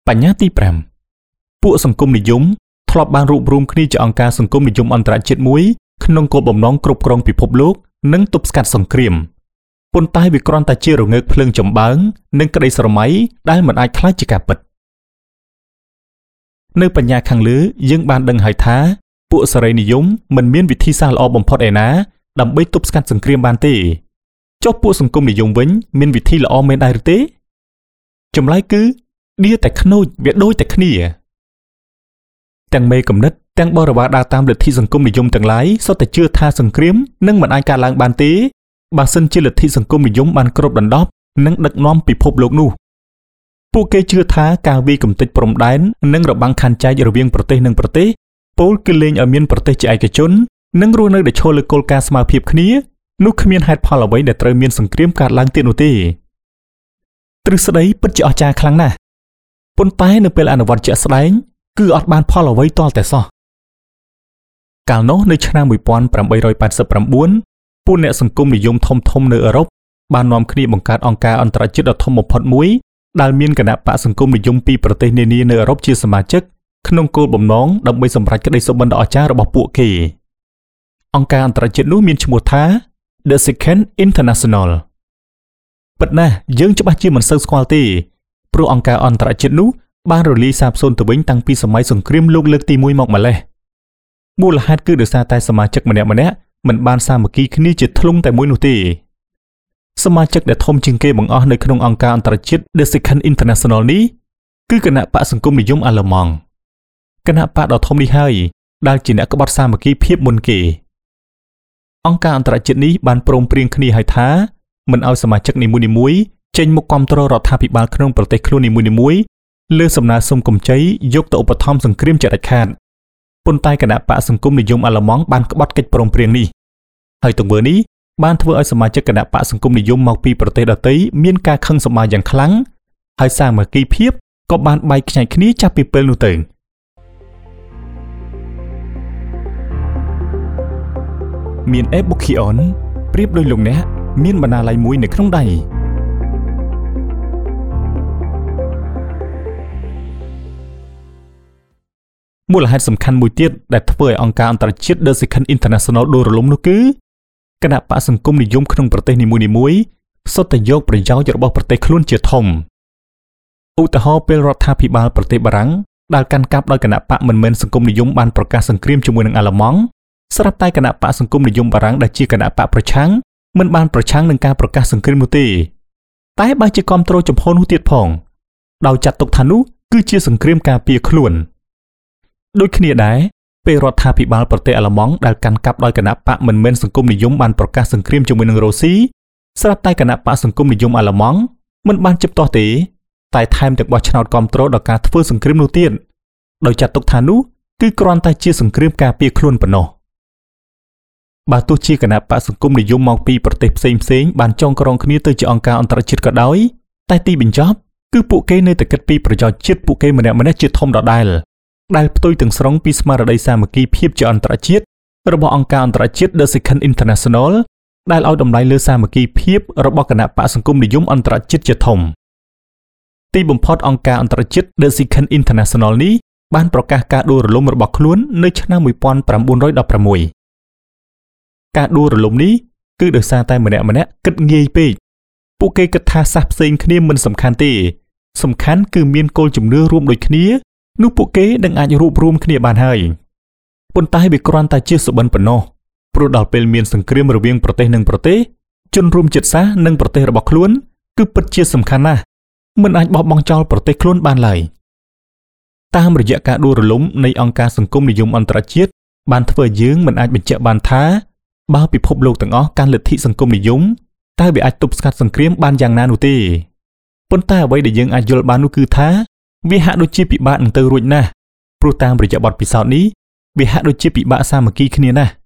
បញ្ញាទី5ពួកសង្គមនិយមធ្លាប់បានរួបរวมគ្នាជាអង្គការសង្គមនិយមអន្តរជាតិមួយក្នុងគោលបំណងគ្រប់គ្រងពិភពលោកនិងទប់ស្កាត់សង្គ្រាមប៉ុន្តែវាគ្រាន់តែជារងើកភ្លើងចម្បាំងនិងក្តីស្រមៃដែលមិនអាចខ្លាចជាការពិតនៅបញ្ញាខាងលើយើងបានដឹងហើយថាពួកសេរីនិយមមិនមានវិធីសាស្ត្រល្អបំផុតឯណាដើម្បីទប់ស្កាត់សង្គ្រាមបានទេចុះពួកសង្គមនិយមវិញមានវិធីល្អមែនដែរឬទេចម្លើយគឺដៀតែខ្នូចវាដូចតែគ្នាទាំងមេកំណត់ទាំងបរិវារដើរតាមលទ្ធិសង្គមនិយមទាំងឡាយសុទ្ធតែជឿថាសង្គ្រាមនឹងមិនអាចកើតឡើងបានទេបើសិនជាលទ្ធិសង្គមនិយមបានគ្របដណ្ដប់និងដឹកនាំពិភពលោកនោះពួកគេជឿថាការវាយកំទេចព្រំដែននិងរបាំងខណ្ឌចែករវាងប្រទេសនិងប្រទេសពោលគឺលែងឲ្យមានប្រទេសជាឯកជននិងរស់នៅដោយឈលលើគោលការណ៍ស្មើភាពគ្នានោះគ្មានហេតុផលអ្វីដែលត្រូវមានសង្គ្រាមកើតឡើងទៀតនោះទេទ្រឹស្ដីពិតជាអស្ចារ្យខ្លាំងណាស់ប៉ុន្តែនៅពេលអនុវត្តជាក់ស្ដែងគឺអត់បានផលអ្វីទាល់តែសោះកាលនោះនៅឆ្នាំ1889ពួកអ្នកសង្គមនិយមធំៗនៅអឺរ៉ុបបាននាំគ្នាបង្កើតអង្គការអន្តរជាតិដ៏ធំបំផុតមួយដែលមានគណៈបកសង្គមនិយមពីប្រទេសនានានៅអឺរ៉ុបជាសមាជិកក្នុងគោលបំណងដើម្បីសម្រេចក្តីសុបិនដ៏អស្ចារ្យរបស់ពួកគេអង្គការអន្តរជាតិនោះមានឈ្មោះថា The Second International ពិតណាស់យើងច្បាស់ជាមិនសូវស្គាល់ទេព្រោះអង្គការអន្តរជាតិនោះបានរលាយសាបសូន្យទៅវិញតាំងពីសម័យសង្គ្រាមលោកលើកទី1មកម្លេះមូលហេតុគឺដោយសារតែសមាជិកម្នាក់ៗមិនបានសាមគ្គីគ្នាជាធ្លុងតែមួយនោះទេសមាជិកដែលធំជាងគេបង្អស់នៅក្នុងអង្គការអន្តរជាតិ The Second International នេះគឺគណៈបកសង្គមនិយមអាល្លឺម៉ង់គណៈបកដ៏ធំនេះហើយដែលជាអ្នកក្បត់សាមគ្គីភាពមុនគេអង្គការអន្តរជាតិនេះបានព្រមព្រៀងគ្នាហើយថាមិនឲ្យសមាជិកនីមួយៗចេញមុខគាំទ្ររដ្ឋាភិបាលក្នុងប្រទេសខ្លួននីមួយៗលើសំណើសុំកម្ចីយកទៅឧបត្ថម្ភសង្គ្រាមជាដាច់ខាតប៉ុន្តែគណៈបកសង្គមនិយមអាល្លឺម៉ង់បានក្បត់កិច្ចព្រមព្រៀងនេះហើយទង្វើនេះបានធ្វើឲ្យសមាជិកគណៈបកសង្គមនិយមមកពីប្រទេសដទៃមានការខឹងសម្បារយ៉ាងខ្លាំងហើយសាមគ្គីភាពក៏បានបែកខ្ញែកគ្នាចាប់ពីពេលនោះទៅមានអេបុគីអនប្រៀបដោយលោកអ្នកមានបណ្ណាល័យមួយនៅក្នុងដៃមូលហេតុសំខាន់មួយទៀតដែលធ្វើឲ្យអង្គការអន្តរជាតិ The Second International ដួលរលំនោះគឺគណៈបកសង្គមនិយមក្នុងប្រទេសនីមួយៗសុទ្ធតែយកប្រយោជន៍របស់ប្រទេសខ្លួនជាធំឧទាហរណ៍ពេលរដ្ឋាភិបាលប្រទេសបារាំងដែលកាន់កាប់ដោយគណៈបកមិនមែនសង្គមនិយមបានប្រកាសសង្គ្រាមជាមួយនឹងអាល្លឺម៉ង់ស្រាប់តែគណៈបកសង្គមនិយមបារាំងដែលជាគណៈបកប្រឆាំងមិនបានប្រឆាំងនឹងការប្រកាសសង្គ្រាមនោះទេតែបែរជាគាំទ្រចំហនោះទៀតផងដោយចាត់ទុកថានោះគឺជាសង្គ្រាមការពារខ្លួនដូចគ្នាដែរពេលរដ្ឋាភិបាលប្រទេសអាល្លឺម៉ង់ដែលកាន់កាប់ដោយគណៈបកមិនមែនសង្គមនិយមបានប្រកាសសង្គ្រាមជាមួយនឹងរុស្ស៊ីស្រាប់តែគណៈបកសង្គមនិយមអាល្លឺម៉ង់មិនបានជិបទាស់ទេតែថែមទាំងបោះឆ្នោតគាំទ្រដល់ការធ្វើសង្គ្រាមនោះទៀតដោយចាត់ទុកថានោះគឺគ្រាន់តែជាសង្គ្រាមការពារខ្លួនប៉ុណ្ណោះបើទោះជាគណៈបកសង្គមនិយមមកពីប្រទេសផ្សេងៗបានចងក្រងគ្នាទៅជាអង្គការអន្តរជាតិក៏ដោយតែទីបញ្ចប់គឺពួកគេនៅតែគិតពីប្រយោជន៍ជាតិពួកគេម្នាក់ៗជាធំដដែលដែលផ្ទុយទាំងស្រុងពីស្មារតីសាមគ្គីភាពជាអន្តរជាតិរបស់អង្គការអន្តរជាតិ The Second International ដែលឲ្យតម្លៃលើសាមគ្គីភាពរបស់គណៈបកសង្គមនិយមអន្តរជាតិជាធំទីបំផុតអង្គការអន្តរជាតិ The Second International នេះបានប្រកាសការដួលរលំរបស់ខ្លួននៅឆ្នាំ1916ការដួលរលំនេះគឺដោយសារតែម្នាក់ៗគិតងាយពេកពួកគេគិតថាសាសផ្សេងគ្នាមិនសំខាន់ទេសំខាន់គឺមានគោលជំនឿរួមដូចគ្នានោះពួកគេនឹងអាចរួបរวมគ្នាបានហើយប៉ុន្តែវាគ្រាន់តែជាសុបិនប៉ុណ្ណោះព្រោះដល់ពេលមានសង្គ្រាមរវាងប្រទេសនិងប្រទេសជនរួមជាតិសាសន៍និងប្រទេសរបស់ខ្លួនគឺពិតជាសំខាន់ណាស់មិនអាចបោះបង់ចោលប្រទេសខ្លួនបានឡើយតាមរយៈការដួលរលំនៃអង្គការសង្គមនិយមអន្តរជាតិបានធ្វើយើងមិនអាចបញ្ជាក់បានថាបើពិភពលោកទាំងអស់កាន់លទ្ធិសង្គមនិយមតើវាអាចទប់ស្កាត់សង្គ្រាមបានយ៉ាងណានោះទេប៉ុន្តែអ្វីដែលយើងអាចយល់បាននោះគឺថាវាហាក់ដូចជាពិបាកនឹងទៅរួចណាស់ព្រោះតាមរយៈបទពិសោធន៍នេះវាហាក់ដូចជាពិបាកសាមគ្គីគ្នាណាស់